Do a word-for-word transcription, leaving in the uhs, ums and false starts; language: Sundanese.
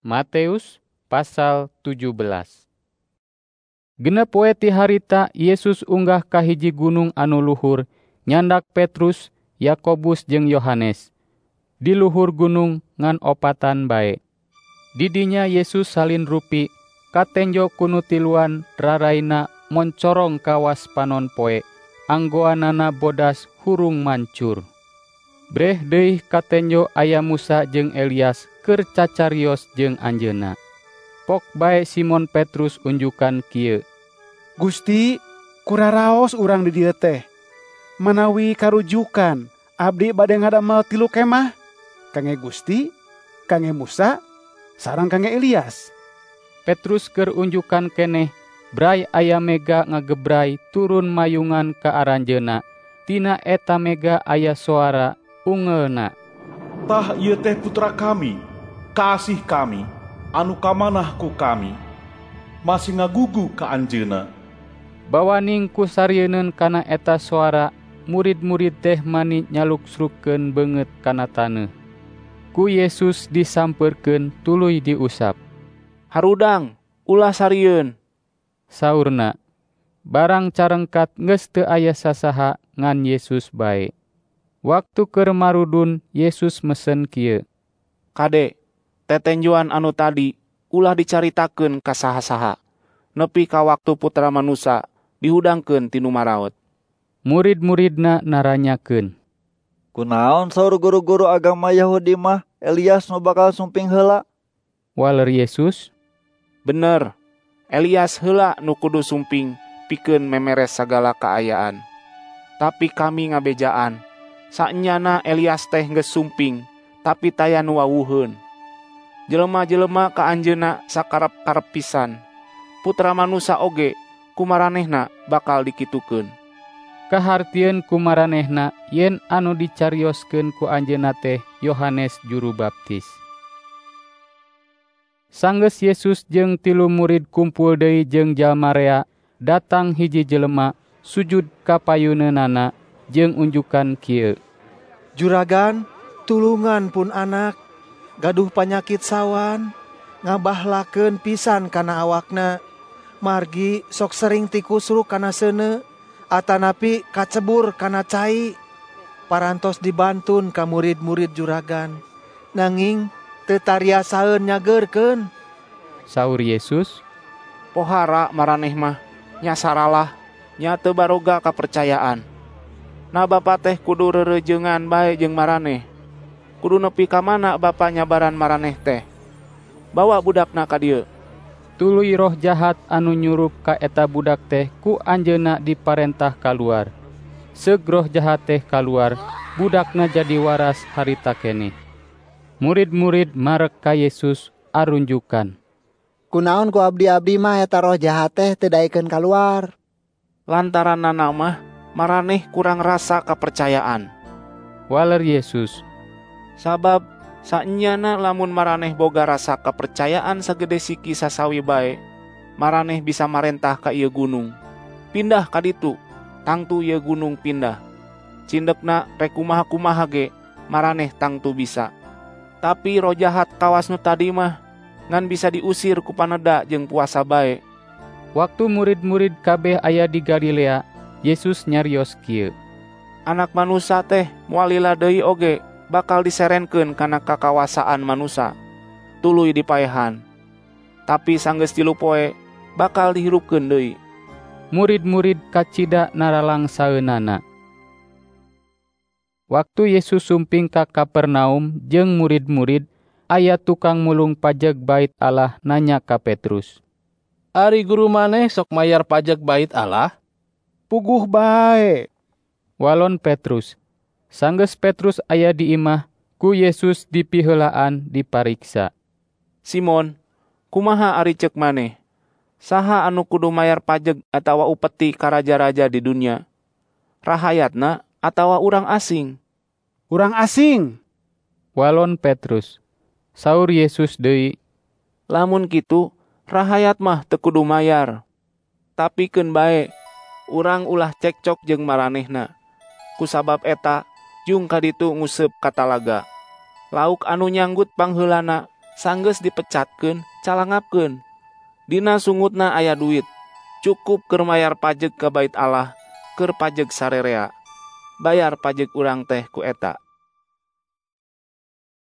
Matius pasal tujuh belas. Genep poe ti harita Yesus unggah ka hiji gunung anu luhur nyandak Petrus, Yakobus jeung Yohanes. Di luhur gunung ngan opatan bae. Didinya Yesus salin rupi katenjo kunu tiluan raraina moncorong kawas panon poe. Anggoanana bodas hurung mancur. Breh deui katenjo aya Musa jeung Elias keur cacarios jeung anjeunna. Pok bae Simon Petrus unjukan kieu. Gusti, kuraraos urang di dieu teh. Manawi karujukan, abdi bade ngadamel tilu kemah. Kange Gusti, kange Musa, sareng kange Elias. Petrus keur unjukan keneh, bray aya mega ngagebray turun mayungan ka aranjeunna. Tina eta mega aya suara ungeulna. Tah ieu teh putra kami, kasih kami, anu kamanah ku kami, masih ngagugu ka anjeunna. Bawaning ku sarieun kana eta suara, murid-murid teh mani nyaluksrukkeun beungeut kana taneuh. Ku Yesus disampeurkeun tuluy diusap. Harudang, ulah sarieun, saurna. Barang carengkat geus teu aya sasaha ngan Yesus bae. Waktu keur marudun Yesus mesen kieu. Kade, tetenjuan anu tadi ulah dicaritakeun ka saha-saha, nepi ka waktu Putra Manusa dihudangkeun ti nu maraot. Murid-muridna naranyakeun. Kunaon saur guru-guru agama Yahudi mah Elias nu bakal sumping heula? Waler Yesus, bener, Elias heula nu kudu sumping pikeun memeres sagala kaayaan. Tapi kami ngabejaan, saenyana Elias teh geus sumping, tapi taya nu wawuheun. Jelema-jelema ka anjeunna sakarep-karep pisan. Putra Manusa oge kumaranehna bakal dikitukeun. Kahartieun kumaranehna yen anu dicarioskeun ku anjeunna teh Yohanes Juru Baptis. Sanggeus Yesus jeung tilu murid kumpul deui jeung jalma rea, datang hiji jelema sujud ka payuneunana jeung unjukan kieu. Juragan, tulungan pun anak, gaduh panyakit sawan, ngabahlakeun pisan kana awakna. Margi sok sering tikusruk kana seuneu, atanapi kacebur kana cai. Parantos dibantun ka murid-murid juragan, nanging teu tariasaeun nyageurkeun. Saur Yesus, pohara maraneh mah nya saralah, nya teu baroga kapercayaan. Na Bapa teh kudu reureujeungan bae jeung maraneh. Kudu nepi ka mana Bapa nyabaran maraneh teh. Bawa budakna ka dieu. Tuluy roh jahat anu nyurup ka eta budak teh ku anjeunna diparentah kaluar. Seug roh jahat teh kaluar, budakna jadi waras harita keneh. Murid-murid marek ka Yesus arunjukan. Kunaon ku abdi-abdi mah eta roh jahat teh teu daekeun kaluar? Lantaranna mah maraneh kurang rasa kapercayaan. Waler Yesus, sabab saenyana lamun maraneh boga rasa kapercayaan sagede siki sasawi bae, maraneh bisa marentah ka ieu gunung. Pindah ka ditu, tangtu ieu gunung pindah. Cindekna rek kumaha-kumaha ge, maraneh tangtu bisa. Tapi roh jahat kawas nu tadi mah ngan bisa diusir ku paneda jeung puasa bae. Waktu murid-murid kabeh aya di Galilea, Yesus nyarios kieu. Anak manusia teh moal lila deui oge bakal diserenkeun kana kakawasaan manusia. Tuluy dipaehan. Tapi sanggeus tilu poe bakal dihirupkeun deui. Murid-murid kacida naralang saeunana. Waktu Yesus sumping ka Kapernaum jeung murid-murid, aya tukang mulung pajeg bait Allah nanya ka Petrus. Ari guru maneh sok mayar pajeg bait Allah? Puguh bae, walon Petrus. Sanggeus Petrus aya di imah, ku Yesus dipiheulaan dipariksa. Simon, kumaha ari ceuk maneh? Saha anu kudu mayar pajeg atawa upeti ka raja-raja di dunia? Rahayatna atawa urang asing? Urang asing, walon Petrus. Saur Yesus deui, lamun kitu, rahayat mah teu kudu mayar. Tapi keun bae, urang ulah cekcok jeung maranehna. Kusabab eta, jung kaditu nguseup ka talaga. Lauk anu nyanggut pangheulana sanggeus dipecatkeun, calangapkeun. Dina sungutna aya duit, cukup keur mayar pajeg ka bait Allah, keur pajeg sarerea. Bayar pajeg urang teh ku eta.